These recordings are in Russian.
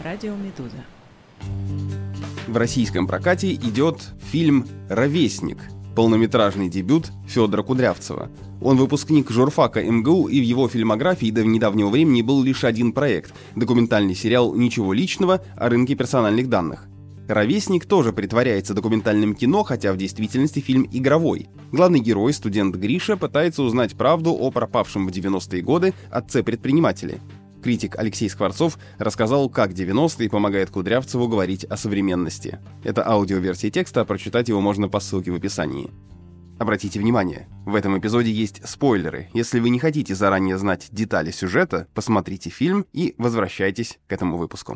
Радио Медуза. В российском прокате идет фильм «Ровесник», полнометражный дебют Федора Кудрявцева. Он выпускник журфака МГУ, и в его фильмографии до недавнего времени был лишь один проект – документальный сериал «Ничего личного» о рынке персональных данных. «Ровесник» тоже притворяется документальным кино, хотя в действительности фильм игровой. Главный герой, студент Гриша, пытается узнать правду о пропавшем в 90-е годы отце-предпринимателе. Критик Алексей Скворцов рассказал, как 90-е помогает Кудрявцеву говорить о современности. Это аудиоверсия текста, а прочитать его можно по ссылке в описании. Обратите внимание, в этом эпизоде есть спойлеры. Если вы не хотите заранее знать детали сюжета, посмотрите фильм и возвращайтесь к этому выпуску.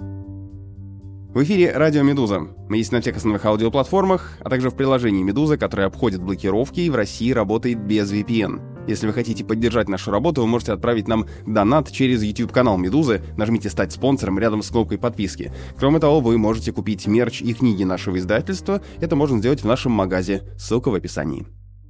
В эфире Радио Медуза. Мы есть на всех основных аудиоплатформах, а также в приложении Медуза, которое обходит блокировки и в России работает без VPN. Если вы хотите поддержать нашу работу, вы можете отправить нам донат через YouTube-канал Медузы, нажмите «Стать спонсором» рядом с кнопкой подписки. Кроме того, вы можете купить мерч и книги нашего издательства. Это можно сделать в нашем магазе, ссылка в описании.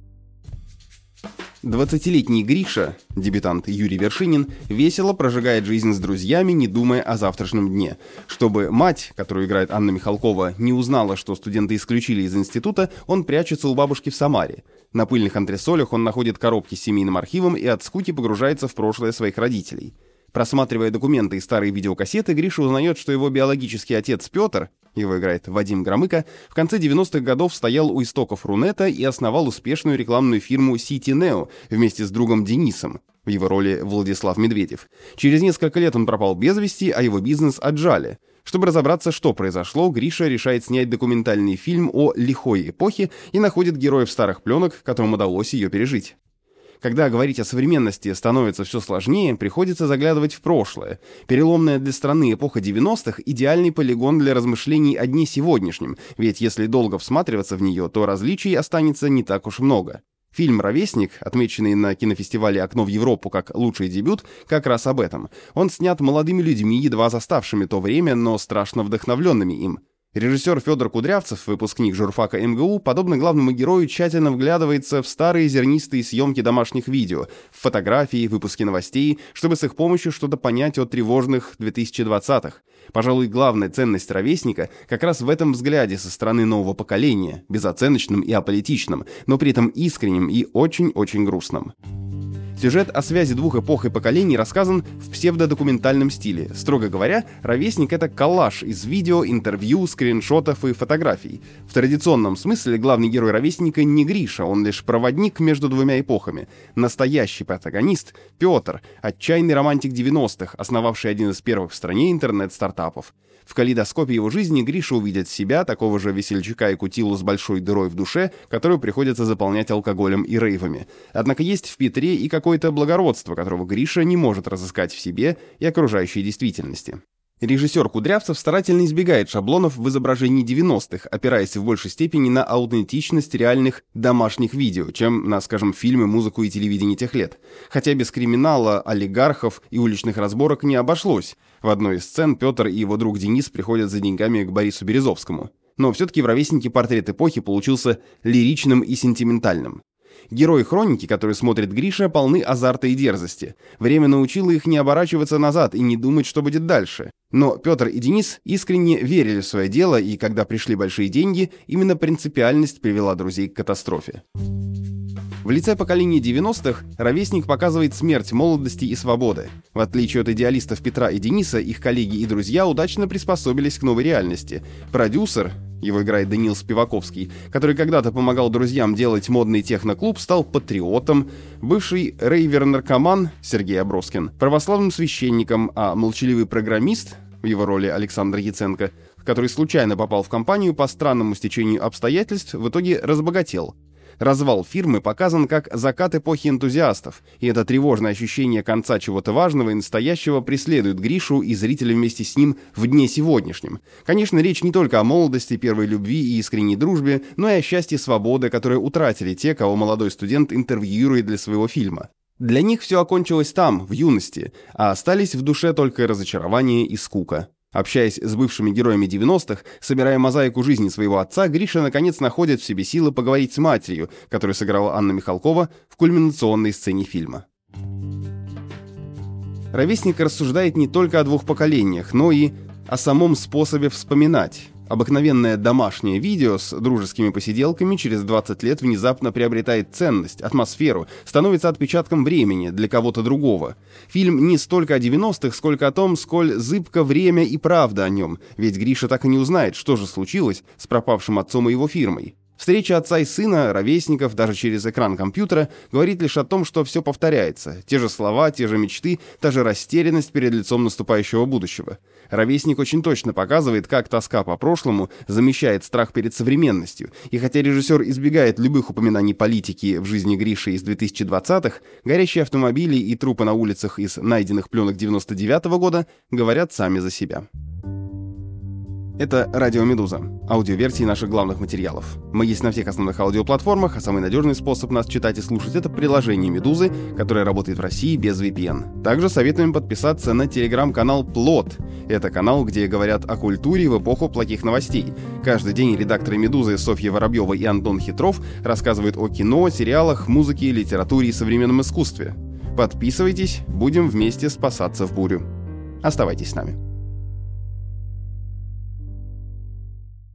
20-летний Гриша, дебютант Юрий Вершинин, весело прожигает жизнь с друзьями, не думая о завтрашнем дне. Чтобы мать, которую играет Анна Михалкова, не узнала, что студента исключили из института, он прячется у бабушки в Самаре. На пыльных антресолях он находит коробки с семейным архивом и от скуки погружается в прошлое своих родителей. Просматривая документы и старые видеокассеты, Гриша узнает, что его биологический отец Петр, его играет Вадим Громыко, в конце 90-х годов стоял у истоков Рунета и основал успешную рекламную фирму City Neo вместе с другом Денисом, в его роли Владислав Медведев. Через несколько лет он пропал без вести, а его бизнес отжали. Чтобы разобраться, что произошло, Гриша решает снять документальный фильм о лихой эпохе и находит героев старых пленок, которым удалось ее пережить. Когда говорить о современности становится все сложнее, приходится заглядывать в прошлое. Переломная для страны эпоха 90-х – идеальный полигон для размышлений о дне сегодняшнем, ведь если долго всматриваться в нее, то различий останется не так уж много. Фильм «Ровесник», отмеченный на кинофестивале «Окно в Европу» как лучший дебют, как раз об этом. Он снят молодыми людьми, едва заставшими то время, но страшно вдохновленными им. Режиссер Федор Кудрявцев, выпускник журфака МГУ, подобно главному герою, тщательно вглядывается в старые зернистые съемки домашних видео, в фотографии, выпуски новостей, чтобы с их помощью что-то понять о тревожных 2020-х. Пожалуй, главная ценность «Ровесника» как раз в этом взгляде со стороны нового поколения, безоценочном и аполитичном, но при этом искреннем и очень-очень грустном. Сюжет о связи двух эпох и поколений рассказан в псевдодокументальном стиле. Строго говоря, «Ровесник» — это коллаж из видео, интервью, скриншотов и фотографий. В традиционном смысле главный герой «Ровесника» не Гриша, он лишь проводник между двумя эпохами. Настоящий протагонист — Петр, отчаянный романтик 90-х, основавший один из первых в стране интернет-стартапов. В калейдоскопе его жизни Гриша увидит себя, такого же весельчака и кутилу с большой дырой в душе, которую приходится заполнять алкоголем и рейвами. Однако есть в Петре и какое-то благородство, которого Гриша не может разыскать в себе и окружающей действительности. Режиссер Кудрявцев старательно избегает шаблонов в изображении 90-х, опираясь в большей степени на аутентичность реальных домашних видео, чем на, скажем, фильмы, музыку и телевидение тех лет. Хотя без криминала, олигархов и уличных разборок не обошлось. В одной из сцен Петр и его друг Денис приходят за деньгами к Борису Березовскому. Но все-таки в «Ровеснике» портрет эпохи получился лиричным и сентиментальным. Герои хроники, которые смотрит Гриша, полны азарта и дерзости. Время научило их не оборачиваться назад и не думать, что будет дальше. Но Петр и Денис искренне верили в свое дело, и когда пришли большие деньги, именно принципиальность привела друзей к катастрофе. В лице поколения 90-х «Ровесник» показывает смерть молодости и свободы. В отличие от идеалистов Петра и Дениса, их коллеги и друзья удачно приспособились к новой реальности. Продюсер, его играет Даниил Спиваковский, который когда-то помогал друзьям делать модный техноклуб, стал патриотом, бывший рейвер-наркоман Сергей Аброскин, православным священником, а молчаливый программист, в его роли Александр Яценко, который случайно попал в компанию по странному стечению обстоятельств, в итоге разбогател. Развал фирмы показан как закат эпохи энтузиастов, и это тревожное ощущение конца чего-то важного и настоящего преследует Гришу и зрителей вместе с ним в дне сегодняшнем. Конечно, речь не только о молодости, первой любви и искренней дружбе, но и о счастье свободы, которые утратили те, кого молодой студент интервьюирует для своего фильма. Для них все окончилось там, в юности, а остались в душе только разочарование и скука. Общаясь с бывшими героями 90-х, собирая мозаику жизни своего отца, Гриша наконец находит в себе силы поговорить с матерью, которую сыграла Анна Михалкова в кульминационной сцене фильма. «Ровесник» рассуждает не только о двух поколениях, но и о самом способе вспоминать. Обыкновенное домашнее видео с дружескими посиделками через 20 лет внезапно приобретает ценность, атмосферу, становится отпечатком времени для кого-то другого. Фильм не столько о 90-х, сколько о том, сколь зыбко время и правда о нем, ведь Гриша так и не узнает, что же случилось с пропавшим отцом и его фирмой. Встреча отца и сына, ровесников, даже через экран компьютера, говорит лишь о том, что все повторяется. Те же слова, те же мечты, та же растерянность перед лицом наступающего будущего. Ровесник очень точно показывает, как тоска по прошлому замещает страх перед современностью. И хотя режиссер избегает любых упоминаний политики в жизни Гриши из 2020-х, горящие автомобили и трупы на улицах из найденных пленок 99-го года говорят сами за себя. Это «Радио Медуза», аудиоверсии наших главных материалов. Мы есть на всех основных аудиоплатформах, а самый надежный способ нас читать и слушать — это приложение «Медузы», которое работает в России без VPN. Также советуем подписаться на телеграм-канал «Плот». Это канал, где говорят о культуре в эпоху плохих новостей. Каждый день редакторы «Медузы» Софья Воробьева и Антон Хитров рассказывают о кино, сериалах, музыке, литературе и современном искусстве. Подписывайтесь, будем вместе спасаться в бурю. Оставайтесь с нами.